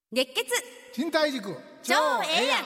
熱血賃貸塾超ええやん。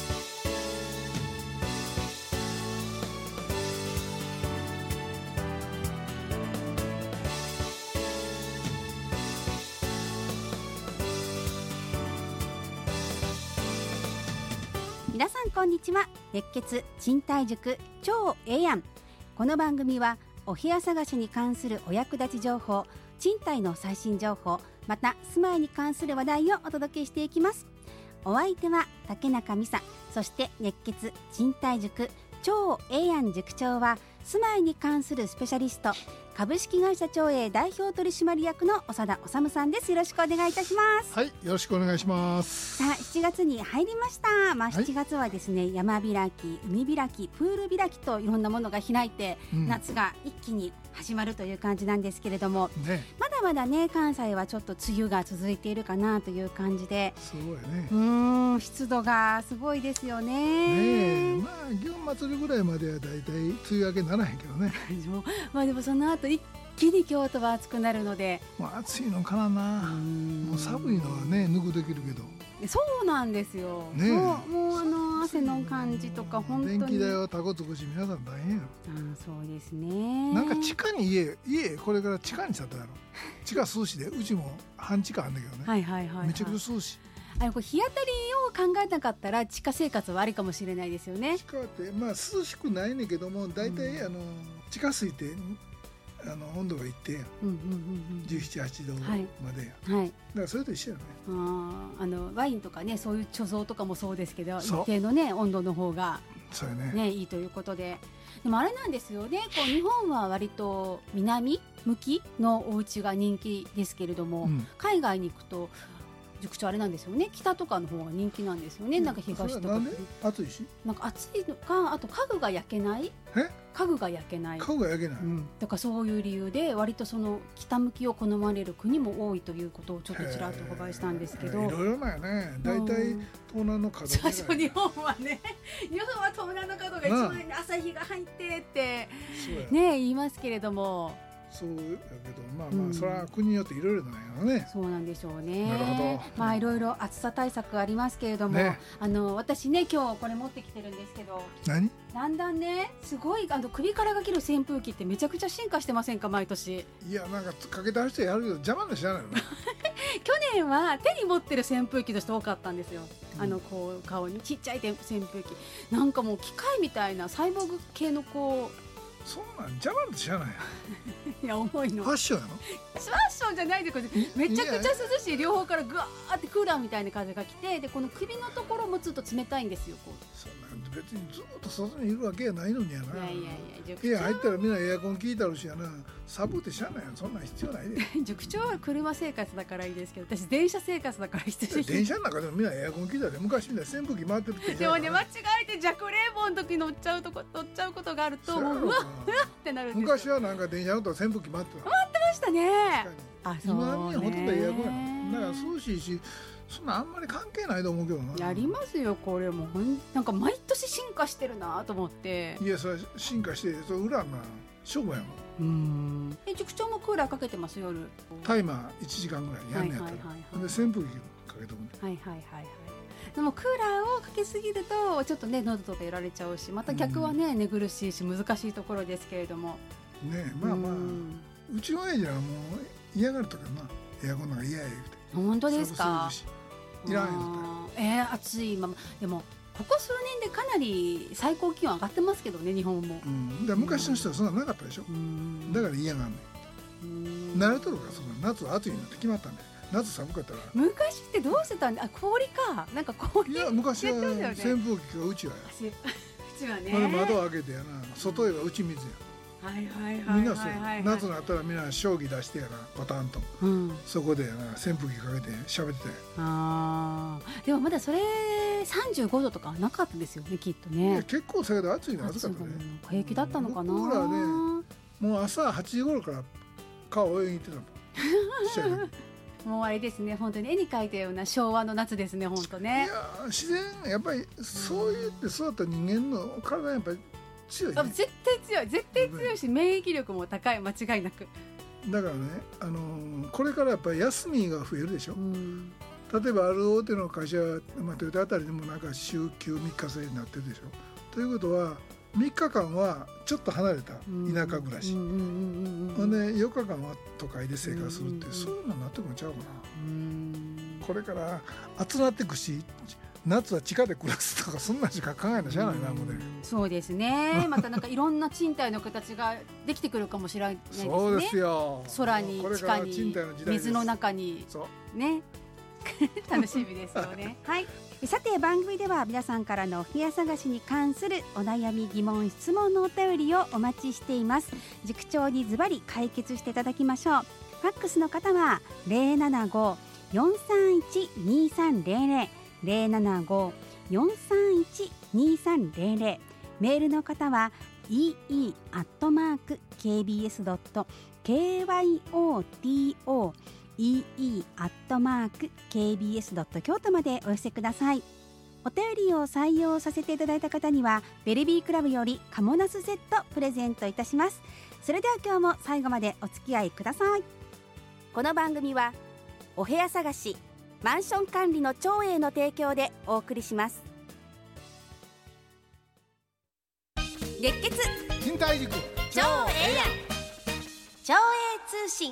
皆さんこんにちは。熱血賃貸塾超ええやん。この番組はお部屋探しに関するお役立ち情報、賃貸の最新情報、また住まいに関する話題をお届けしていきます。お相手は竹中美沙、そして熱血賃貸塾超ええやん塾長は住まいに関するスペシャリスト、株式会社長栄代表取締役の長田治さんです。よろしくお願いいたします。 はい、よろしくお願いします。 さあ7月に入りました。7月はですね、山開き、海開き、プール開きといろんなものが開いて、夏が一気に始まるという感じなんですけれども、まだまだね関西はちょっと梅雨が続いているかなという感じで、 すごいね。 湿度がすごいですよね。 まあ祇園祭りぐらいまではだいたい梅雨明けならへんけどねでもその後一気に京都は暑くなるので、 暑いのかな。もう寒いのはね抜くできるけど、 そうなんですよ、もう汗の感じとか本当に電気代はタコつくし皆さん大変や。 そうですね。 なんか地下に家これから地下にしたったやろ地下数市でうちも半地下あんだけどね、めちゃくちゃ数市。 これ日当たりを考えなかったら地下生活はありかもしれないですよね。 地下ってまあ涼しくないねんけども、だいたい地下水って温度がいって17、8度までや、だからそれと一緒やね。 ワインとかね、そういう貯蔵とかもそうですけど、一定のね温度の方がそうやねいいということで。でもあれなんですよね、こう日本は割と南向きのお家が人気ですけれども、海外に行くと塾長あれなんですよね、北とかの方が人気なんですよね。なんか東とかなんで暑いし、 なんか暑いのか、あと家具が焼けない。家具が焼けない、だからそういう理由で割とその北向きを好まれる国も多いということをちょっとちらっとお伺いしたんですけど、 いろいろなんやね。だいたい東南の角日本はね、日本は東南の角が一番朝日が入ってってね言いますけれども、 そうやけどまあそれは国によっていろいろなんやろね。 そうなんでしょうね。 なるほど。 いろいろ暑さ対策ありますけれども、私ね今日これ持ってきてるんですけど、だんだんねすごい首からかける扇風機ってめちゃくちゃ進化してませんか、毎年。 いやなんかかけた人やるけど邪魔な知らないよね去年は手に持ってる扇風機の人多かったんですよ。こう顔にちっちゃい扇風機、なんかもう機械みたいなサイボーグ系のこう、 そんなん邪魔って知らないいや重いの。 ファッションやろ。 ファッションじゃないで、これめちゃくちゃ涼しい。両方からぐわーってクーラーみたいな風が来て、でこの首のところもずっと冷たいんですよ。こうそんなん別にずっと外にいるわけやないのにやな。 いや入ったらみんなエアコン効いたるしやな。寒くてしゃあないやん。そんなん必要ないで塾長は車生活だからいいですけど、私電車生活だから必要。 電車の中でもみんなエアコン効いたで、昔みたいに扇風機回ってるって。 でもね、間違えて弱冷房の時乗っちゃうことがあると、もううわっってなるんですよ。 昔はなんか電車のと扇風機回ってましたね。 今みんなほとんどエアコンやな。だから涼しいし、そんなあんまり関係ないと思うけどな。 やりますよこれも。なんか毎年進化してるなと思って。 いやそれ進化してそれ裏な勝負やもん。 塾長もクーラーかけてます？夜タイマー1時間ぐらいやんねやったら、で扇風機かけとくね。 でもクーラーをかけすぎるとちょっとね喉とかやられちゃうし、また逆はね寝苦しいし難しいところですけれどもね。うちの親父はもう嫌がるとかな、エアコンなんか嫌や言うて。 本当ですか？ いらんよ暑いまま。でもここ数年でかなり最高気温上がってますけどね、日本も。 だ昔の人はそんななかったでしょ。だから嫌がんねん。慣れとるから。その夏は暑いのって決まったんだよ。夏寒かったら。 昔ってどうしてたんで、氷かなんか氷。 いや昔は扇風機がうちはや。 うちはね。 窓を開けてやな、外へは打ち水や。みんなそう。夏になったらみんな将棋出してやな、パタンと、そこでやな扇風機かけて喋ってたよ。 でもまだそれ35度とかなかったですよね、きっとね。 結構それで暑いの暑かったね。 平気だったのかな。 僕らねもう朝8時頃から川泳ぎに行ってたもんもうあれですね、本当に絵に描いたような昭和の夏ですね、本当ね。 いや自然やっぱりそう言って育った人間の体やっぱり強いね。 絶対強いし、免疫力も高い、間違いなく。 だからね、これからやっぱり休みが増えるでしょ。 例えばある大手の会社、トヨタあたりでもなんか週休3日制になってるでしょ。ということは3日間はちょっと離れた田舎暮らし、ほんで4日間は都会で生活するって、そういうのになってくるんちゃうかな。これから暑なってくし、夏は地下で暮らすとかそんなしか考えなしゃあないなもんね。 そうですね。またなんかいろんな賃貸の形ができてくるかもしれないですね。 そうですよ。 空に地下に水の中にね楽しみですよね。はい。さて番組では皆さんからのお部屋探しに関するお悩み疑問質問のお便りをお待ちしています。塾長にズバリ解決していただきましょう。ファックスの方は 075-431-2300 075-431-2300、 メールの方は ee@kbs.kyoto ee@kbs. 京都までお寄せください。お便りを採用させていただいた方にはベルビークラブよりカモナスセットプレゼントいたします。それでは今日も最後までお付き合いください。この番組はお部屋探しマンション管理の長英の提供でお送りします。熱血賃貸塾長英長英通信。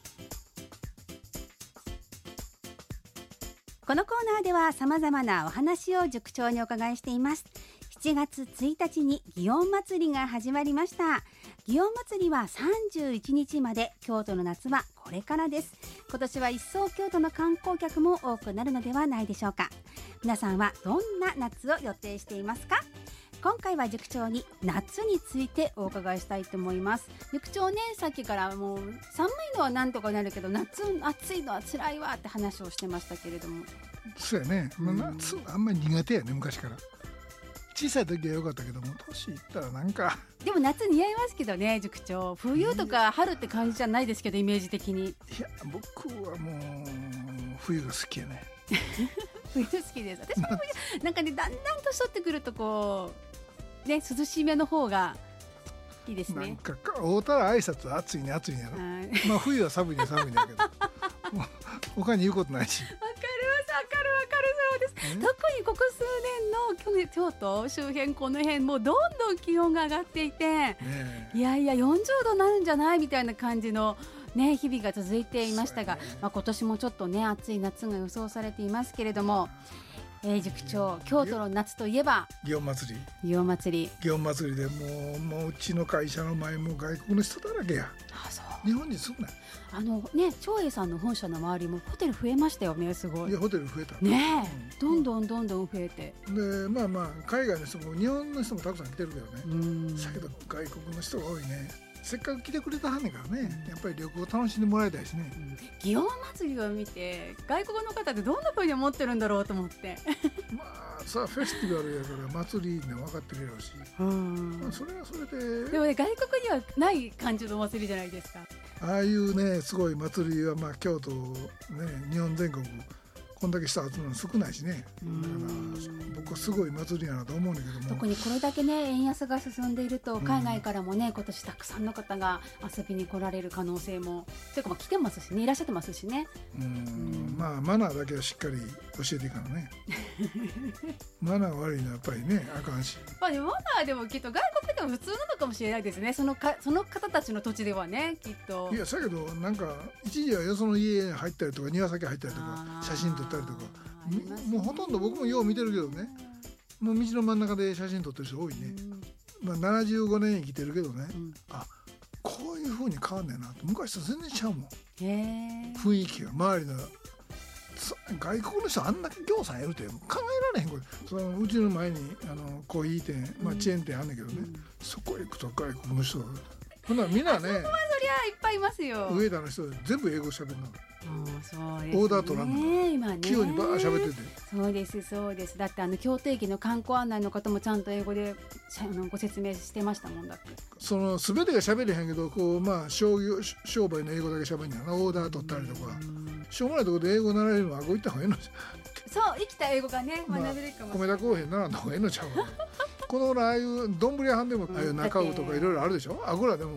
このコーナーでは様々なお話を塾長にお伺いしています。7月1日に祇園祭が始まりました。祇園祭は31日まで、京都の夏はこれからです。今年は一層京都の観光客も多くなるのではないでしょうか。皆さんはどんな夏を予定していますか。今回は塾長に夏についてお伺いしたいと思います。塾長ね、さっきからもう寒いのはなんとかなるけど夏暑いのは辛いわって話をしてましたけれども。 そうやね、夏あんまり苦手やね、昔から。小さい時は良かったけども、年いったらなんか。 でも夏似合いますけどね、塾長。冬とか春って感じじゃないですけど、イメージ的に。 いや、僕はもう冬が好きやね。 冬好きです。私も冬なんかね、だんだん年取ってくるとこうね、涼しめの方がいいですね。 なんか会うたら挨拶は暑いね暑いねやろ。まあ冬は寒いね寒いねやけど他に言うことないし。わかるそうです。特にここ数年の京都周辺、この辺もうどんどん気温が上がっていて、いやいや40度になるんじゃないみたいな感じのね、日々が続いていましたが、今年もちょっとね暑い夏が予想されていますけれども、塾長、京都の夏といえば祇園祭でもううちの会社の前も外国の人だらけや。そう、日本人少ない。 長英さんの本社の周りもホテル増えましたよね。すごい。 いや、ホテル増えたね、どんどん増えて、 で海外の人も日本の人もたくさん来てるけどね。だけど外国の人が多いね。せっかく来てくれたはんねんからね、やっぱり旅行を楽しんでもらいたいしね。 祇園祭を見て外国の方ってどんな風に思ってるんだろうと思ってさあフェスティバルやから祭りで分かってくれるし、それはそれで。 でもね、外国にはない感じの祭りじゃないですか。 ああいうねすごい祭りは京都ね、日本全国こんだけ人集まるの少ないしね。僕はすごい祭りやなと思うんだけども、 特にこれだけね円安が進んでいると、海外からもね今年たくさんの方が遊びに来られる可能性も、というか来てますしね、いらっしゃってますしね。 マナーだけはしっかり教えていかなねマナー悪いのはやっぱりねあかんし。 マナーでもきっと外国でも普通なのかもしれないですね。その方たちの土地ではね、きっと。 いや、だけどなんか一時はよその家入ったりとか庭先入ったりとか写真撮ったりとか、もうほとんど僕もよう見てるけどね、もう道の真ん中で写真撮ってる人多いね。75年生きてるけどね、こういう風に変わんねんなと。昔と全然ちゃうもん、雰囲気が。周りの外国の人あんだけぎょうさんやるって考えられへん。これうちの前にコーヒー店、チェーン店あんねんけどね、そこへ行くと外国の人がほなみんなね、そこはそりゃいっぱいいますよ。 上田の人全部英語喋るの。 そうですね、 オーダー取らんの今ね、 器用にバー喋ってて。 そうです。だって京都駅の観光案内の方もちゃんと英語でご説明してましたもん。だってその全てが喋れへんけど、こう商売の英語だけ喋るんやな。オーダー取ったりとか、しょうもないところで英語習えるのはこういった方がいいの。 そう生きた英語がね学べるかも。 米田公平ならんの方がいいのちゃうかこのああいう丼屋はんでもああいう中尾とかいろいろあるでしょ。あこらでも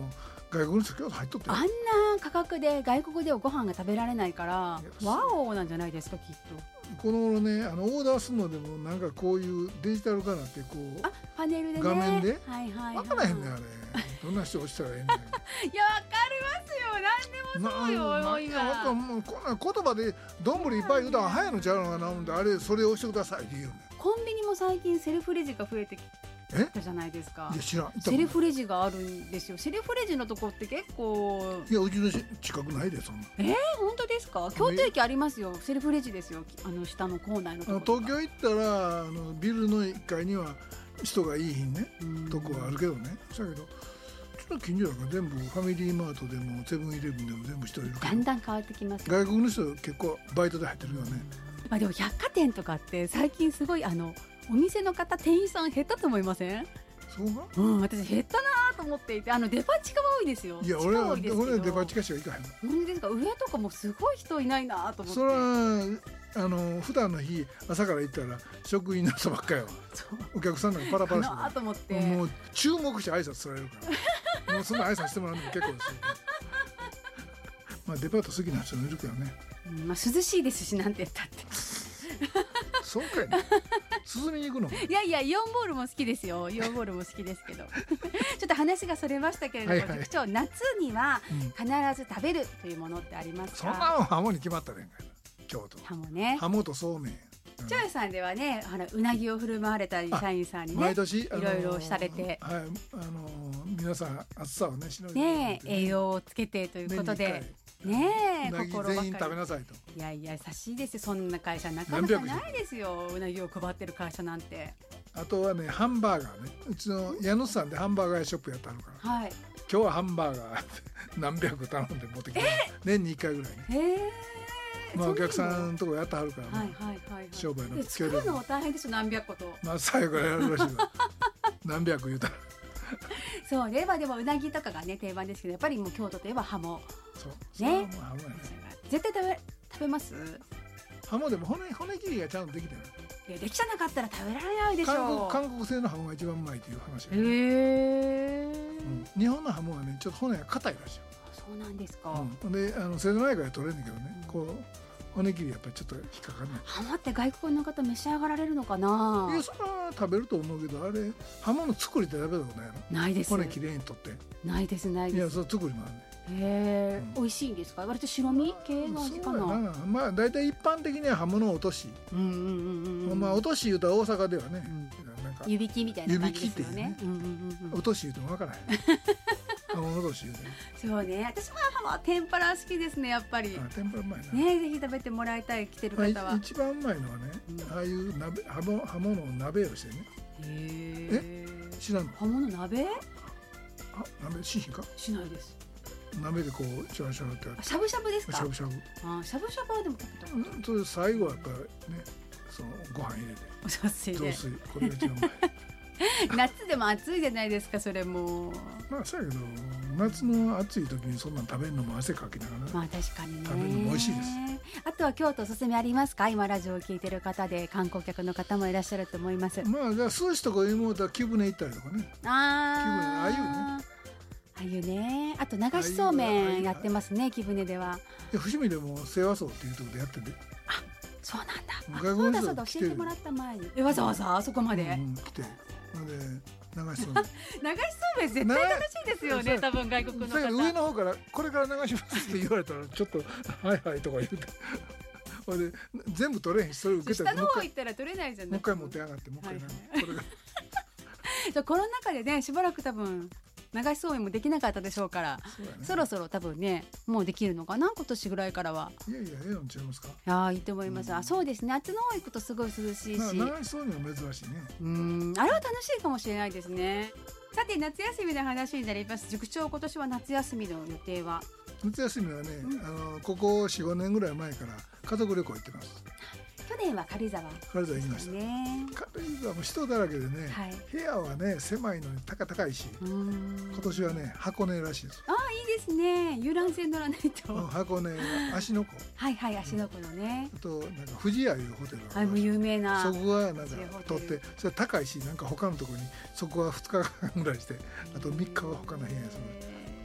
外国の人京都入っとってあんな価格で外国ではご飯が食べられないからワオなんじゃないですかきっと。 この頃ねオーダーするのでもなんかこういうデジタル化なってこうパネルでね画面で、 はいはいはい、 分からへんねんあれどんな人押したらええねんいやわかりますよ何でもそうよもう今もうこんな言葉でどんぶりいっぱい言うたら早いのちゃうのかな思うんであれそれ押してくださいって言うねん。 コンビニも最近セルフレジが増えてきたじゃないですか。 いや知らん。 セルフレジがあるんですよ。セルフレジのとこって結構いやうちの近くないでそんな。 本当ですか。京都駅ありますよ。セルフレジですよ。下の構内のところ。 東京行ったらビルの1階には人がいいひんねとこはあるけどね。だけどうちの近所なんか全部ファミリーマートでもセブンイレブンでも全部人いるから。 だんだん変わってきます。 外国の人結構バイトで入ってるよね。 まあでも百貨店とかって最近すごいお店の方店員さん減ったと思いません？ そうか？ 私減ったなと思っていてデパ地下は多いですよ。 いや俺はデパ地下しか行かへんの。 本当ですか。上とかもすごい人いないなと思って。 それは普段の日朝から行ったら職員の人ばっかりはお客さんなんかパラパラしてなと思ってもう注目して挨拶されるからもうそんな挨拶してもらうのも結構ですよまあデパート好きな人もいるけどね、 まあ涼しいですしなんて言ったってそうかいね涼みに行くの？ いやいやイオンボールも好きですよ。イオンボールも好きですけどちょっと話がそれましたけれども、局長夏には必ず食べるというものってありますか？ そんなのハモに決まったねんか京都ハモね。 ハモとそうめんチョイさんではねうなぎを振る舞われたり社員さんにね毎年いろいろされて、 皆さん暑さをねしのいでね栄養をつけてということでねうなぎ全員食べなさいと。 いやいや優しいですよ。そんな会社なかなかないですよ。うなぎを配ってる会社なんて。 あとはねハンバーガーねうちの家主さんでハンバーガーショップやったのから、 はい、 今日はハンバーガー何百頼んで持ってきて年に1回ぐらいね。まあお客さんのとこやってはるからね、商売の作るのも大変ですよ。何百個とまあ最後からやるらしいわ何百言うたらそうね。まあでもうなぎとかがね定番ですけどやっぱりもう京都といえばハモそうね。 もうハモやね。 絶対食べます？ ハモでも骨切りがちゃんとできてる。 いやできてなかったら食べられないでしょう。 韓国製のハモが一番うまいという話、日本のハモはねちょっと骨が硬いらしい。 そうなんですか。 で瀬戸内海で取れるんだけどね、こう骨切りやっぱりちょっと引っかかんない。 ハモって外国の方召し上がられるのかな？ いやそれは食べると思うけどあれハモの作りって食べたことないの？ ないです。 骨きれいに取ってないですないです。 いやそれ作りもあるね。 美味しいんですか？割と白身系の味かな。 まあ大体一般的にはハモの落とし、まあ落とし言うたら大阪ではね、なんか湯引きみたいな感じですよね。 落とし言うても分からへんハモの落とし言うてね。 そうね。私はハモ天ぷら好きですねやっぱり。 天ぷらうまいなね。ぜひ食べてもらいたい来てる方は。 一番うまいのはねああいう鍋ハモの鍋をしてね。知らんの？ ハモの鍋？ 鍋しひんか？ しないです。 鍋でこうシャワシャワってしゃぶしゃぶですか？ しゃぶしゃぶ。 しゃぶしゃぶはでも食べた。 それ最後はやっぱりね、そのご飯入れて。 お雑炊で。 雑炊これが一番うまい。 夏でも暑いじゃないですかそれも。 まあそうやけど夏の暑い時にそんなん食べるのも汗かきながら。 まあ確かにね。 食べるのも美味しいです。 あとは京都おすすめありますか？今ラジオを聞いてる方で観光客の方もいらっしゃると思います。 まあじゃあ寿司とかいうものだ木舟行ったりとかね。ああいうね。 あゆね。あと流しそうめんやってますね木舟では。 伏見でも清和荘っていうところでやってて。 あ、そうなんだ。そうだそうだ教えてもらった前に。わざわざあそこまで。 来て。で流しそうめん。 流しそうめん絶対楽しいですよね多分外国の方。 上の方からこれから流しますって言われたらちょっとはいはいとか言うて。ほいで全部取れへんしそれ受けたら下の方行ったら取れないじゃん。 もう一回持って上がってもう一回これが。 じゃコロナ禍でねしばらく多分流しそうめんもできなかったでしょうから、そろそろ多分ねもうできるのかな今年ぐらいからは。 いやいやええのちゃいますか。 いいと思います。そうですね。夏の方行くとすごい涼しいし。 流しそうめんは珍しいね。 あれは楽しいかもしれないですね。さて夏休みの話になります。塾長今年は夏休みの予定は？ 夏休みはね、ここ 4,5 年ぐらい前から家族旅行行ってます。 去年は軽井沢行きましたね。軽井沢も人だらけでね、部屋はね狭いのに高いし、今年はね箱根らしいです。 いいですね。遊覧船乗らないと。 箱根芦ノ湖。 芦ノ湖のね。 あとなんか富士屋いうホテルがもう有名な。 そこはなんか取ってそれ高いしなんか他のところにそこは2日間ぐらいしてあと3日は他の部屋にする。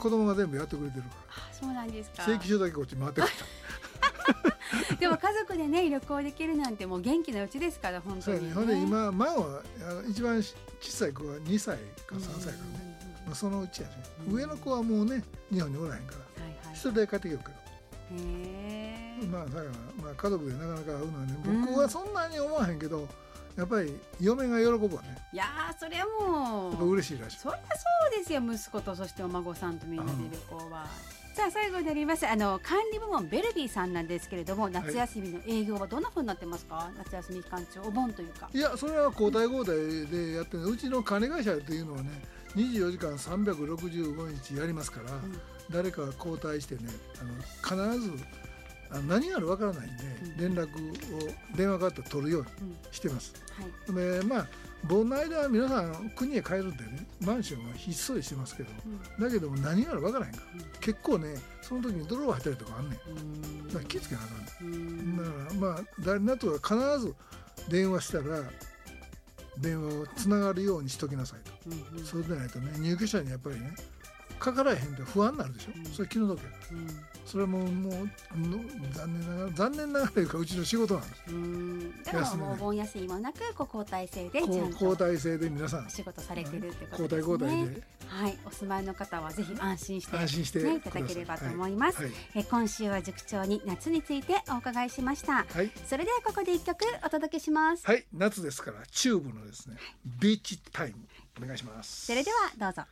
子供が全部やってくれてるかあ、そうなんですか。 ら、請求書だけこっち回ってくるでも家族でね旅行できるなんてもう元気なうちですから本当に、ね。 ほんで今孫は一番小さい子は2歳か3歳からね、まあ、そのうちやね、上の子はもうね日本におらへんから、はいはい、一人で帰ってきよるけど、まあだから、まあ、家族でなかなか会うのはね、僕はそんなに思わへんけど、やっぱり嫁が喜ぶわね。 いやー、それはもうやっぱ嬉しいらしい。 そりゃそうですよ、息子とそしてお孫さんとみんなで旅行は。さあ最後になります、管理部門ベルビーさんなんですけれども、夏休みの営業はどんな風になってますか？夏休み期間中、お盆というか。 いや、それは交代交代でやってる。うちの管理会社というのはね、24時間365日やりますから、誰かが交代してね、必ず何があるわからないんで、連絡を電話かかって取るようにしてます、でまあ盆の間は皆さん国へ帰るんでね、マンションはひっそりしてますけど、だけども何があるわからへんから、結構ねその時に泥が入ったりとかあんねん。だから気ぃつけなあかん。だからまあ誰なとは必ず電話したら電話をつながるようにしときなさいと、そうでないとね、入居者にやっぱりねかからへんって不安になるでしょ、それ気の毒やから、それはもう残念ながらというかうちの仕事なんです。 だからもうお盆休みもなく交代制でちゃんと交代制で皆さん仕事されてるってことですね。 交代で、 はい、お住まいの方はぜひ安心していただければと思います、今週は塾長に夏についてお伺いしました、それではここで一曲お届けします。 はい、夏ですからチューブのですね、ビーチタイムお願いします。 それではどうぞ。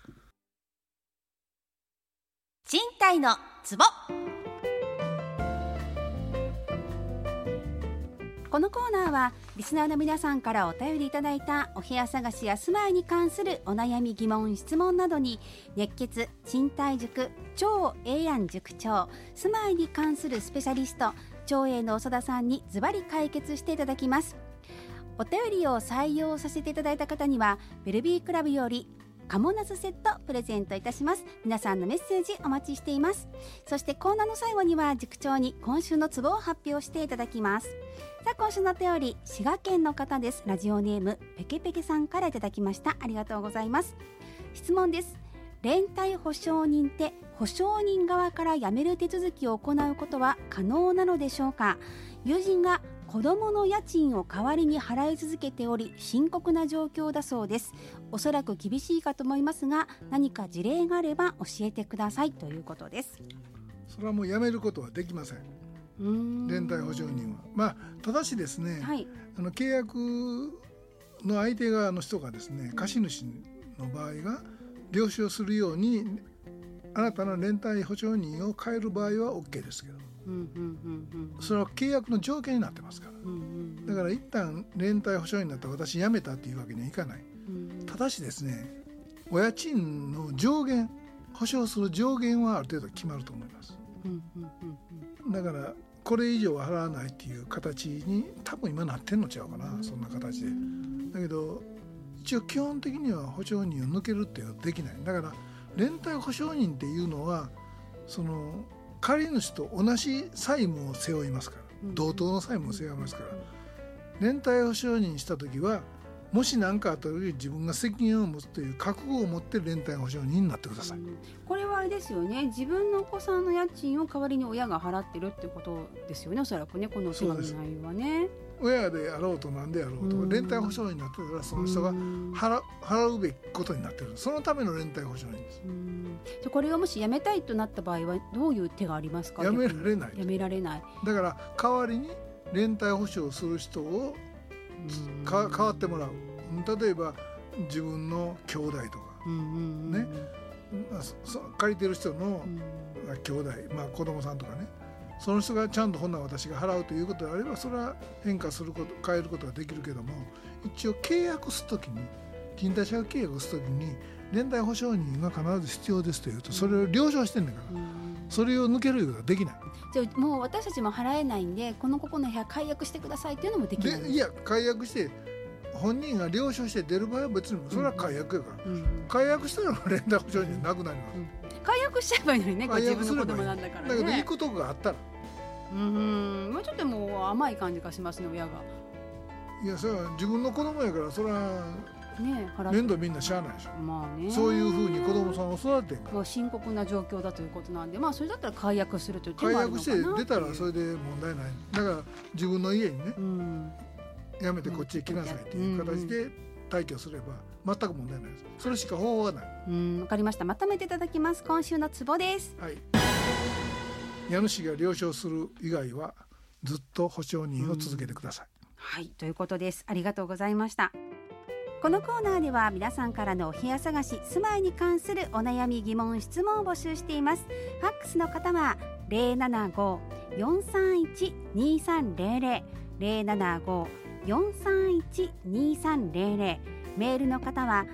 賃貸のツボ。このコーナーはリスナーの皆さんからお便りいただいたお部屋探しや住まいに関するお悩み疑問質問などに、熱血賃貸塾超英安塾長、住まいに関するスペシャリスト長英の長田さんにズバリ解決していただきます。お便りを採用させていただいた方にはベルビークラブよりカモナスセットプレゼントいたします。皆さんのメッセージお待ちしています。そしてコーナーの最後には塾長に今週のツボを発表していただきます。さあ今週のお便り、滋賀県の方です。ラジオネームペケペケさんからいただきました。ありがとうございます。質問です。連帯保証人って保証人側から辞める手続きを行うことは可能なのでしょうか？友人が子どもの家賃を代わりに払い続けており深刻な状況だそうです。おそらく厳しいかと思いますが、何か事例があれば教えてくださいということです。 それはもうやめることはできません。連帯保証人はまあただしですね、契約の相手側の人がですね、貸主の場合が了承するようにあなたの連帯保証人を変える場合は OK ですけど、それは契約の条件になってますから、だから一旦連帯保証人になったら私辞めたっていうわけにはいかない。ただしですね、お家賃の上限、保証する上限はある程度決まると思います。だからこれ以上は払わないっていう形に多分今なってんのちゃうかな、そんな形で。だけど一応基本的には保証人を抜けるっていうのはできない。だから連帯保証人っていうのはその借り主と同じ債務を背負いますから、同等の債務を背負いますから、連帯保証人した時はもし何かあった時に自分が責任を持つという覚悟を持って連帯保証人になってください。 これはあれですよね、自分のお子さんの家賃を代わりに親が払ってるってことですよね、おそらくね、この手紙の内容はね。 親であろうと何であろうと連帯保証人になってたらその人が払うべきことになってる、そのための連帯保証人です。 じゃこれをもしやめたいとなった場合はどういう手がありますか？ やめられない。 やめられない。だから代わりに連帯保証する人を代わってもらう。例えば自分の兄弟とかね、借りてる人の兄弟、子供さんとかね、その人がちゃんとほんなら私が払うということであればそれは変化すること、変えることができるけども、一応契約するときに、賃貸借契約するときに連帯保証人が必ず必要ですというと、それを了承してんねんから、それを抜けることができない。 じゃあもう私たちも払えないんでこの部屋解約してくださいっていうのもできないんです。 いや、解約して本人が了承して出る場合は別にそれは解約やから、解約したら連帯保証人なくなります、 解約しちゃえばいいのにね、自分の子供なんだからね。 だけどいいことがあったらもうちょっともう甘い感じがしますね、親が。 いや、それは自分の子供やから、それは面倒みんなしゃあないでしょ。 まあね、 そういうふうに子供さんを育てんから、 深刻な状況だということなんで、それだったら解約するという手もあるのかな。 解約して出たらそれで問題ない。だから自分の家にね、やめてこっちへ来なさいっていう形で退去すれば全く問題ないです。それしか方法がない。 わかりました。まとめていただきます。今週のツボです。 はい。家主が了承する以外はずっと保証人を続けてください。 はい、ということです。ありがとうございました。このコーナーでは皆さんからのお部屋探し、住まいに関するお悩み、疑問、質問を募集しています。ファックスの方は 075-431-2300 075-431-2300、メールの方は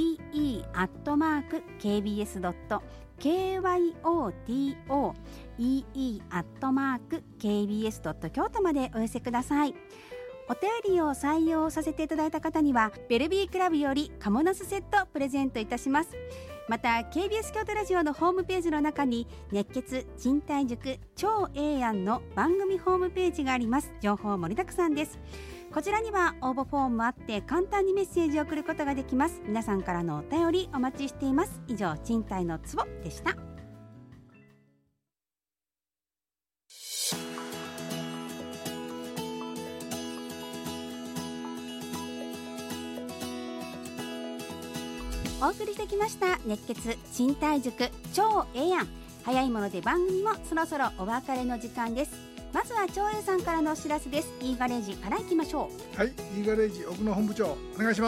ee@kbs.kyoto ee@kbs.kyoto までお寄せください。お便りを採用させていただいた方にはベルビークラブよりカモナスセットプレゼントいたします。また KBS 京都ラジオのホームページの中に熱血賃貸塾超ええやんの番組ホームページがあります。情報盛りだくさんです。こちらには応募フォームもあって簡単にメッセージを送ることができます。皆さんからのお便りお待ちしています。以上、賃貸のツボでした。お送りしてきました熱血賃貸塾超ええやん。早いもので番組もそろそろお別れの時間です。まずは長英さんからのお知らせです。Eガレージから行きましょう。はい、Eガレージ奥野本部長お願いします。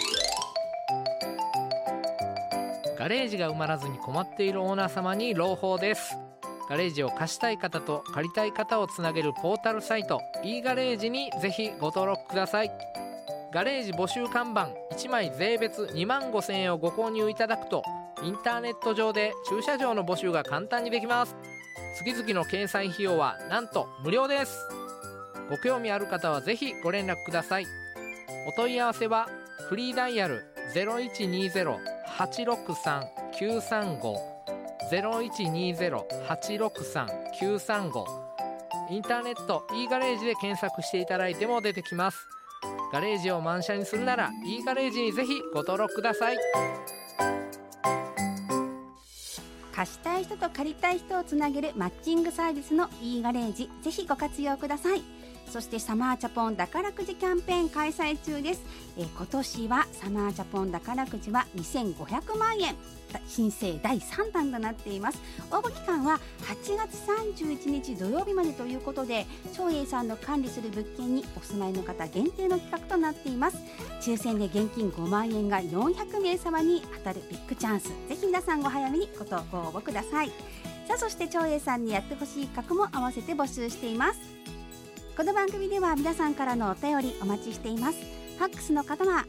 ガレージが埋まらずに困っているオーナー様に朗報です。ガレージを貸したい方と借りたい方をつなげるポータルサイト Eガレージにぜひご登録ください。ガレージ募集看板1枚税別25,000円をご購入いただくとインターネット上で駐車場の募集が簡単にできます。月々の掲載費用はなんと無料です。ご興味ある方はぜひご連絡ください。お問い合わせはフリーダイヤル 0120-863-935 0120-863-935 インターネット E ガレージで検索していただいても出てきます。ガレージを満車にするなら E ガレージにぜひご登録ください。 貸したい人と借りたい人をつなげるマッチングサービスの E ガレージ、ぜひご活用ください。そしてサマーチャポン宝くじキャンペーン開催中です。今年はサマーチャポン宝くじは2500万円、申請第3弾となっています。応募期間は8月31日土曜日までということで、長英さんの管理する物件にお住まいの方限定の企画となっています。抽選で現金5万円が400名様に当たるビッグチャンス、ぜひ皆さんご早めにご応募ください。さあ、そして長英さんにやってほしい企画も合わせて募集しています。この番組では皆さんからのお便りお待ちしています。ファックスの方は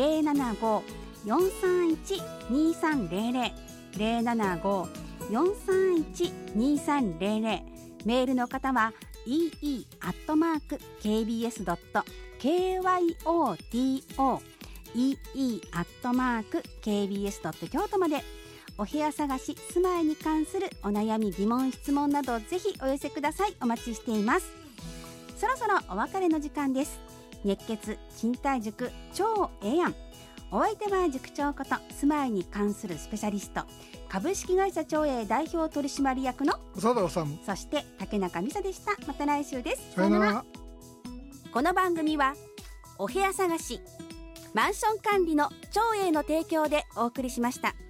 075-431-2300 075-431-2300、メールの方は ee@kbs.kyoto ee@kbs.kyoto まで。お部屋探し、住まいに関するお悩み、疑問、質問などぜひお寄せください。お待ちしています。そろそろお別れの時間です。熱血賃貸塾超ええやん。お相手は塾長こと住まいに関するスペシャリスト、株式会社長英代表取締役の長田治、 そして竹中美沙でした。また来週です。 さよなら。 この番組はお部屋探し、マンション管理の長英の提供でお送りしました。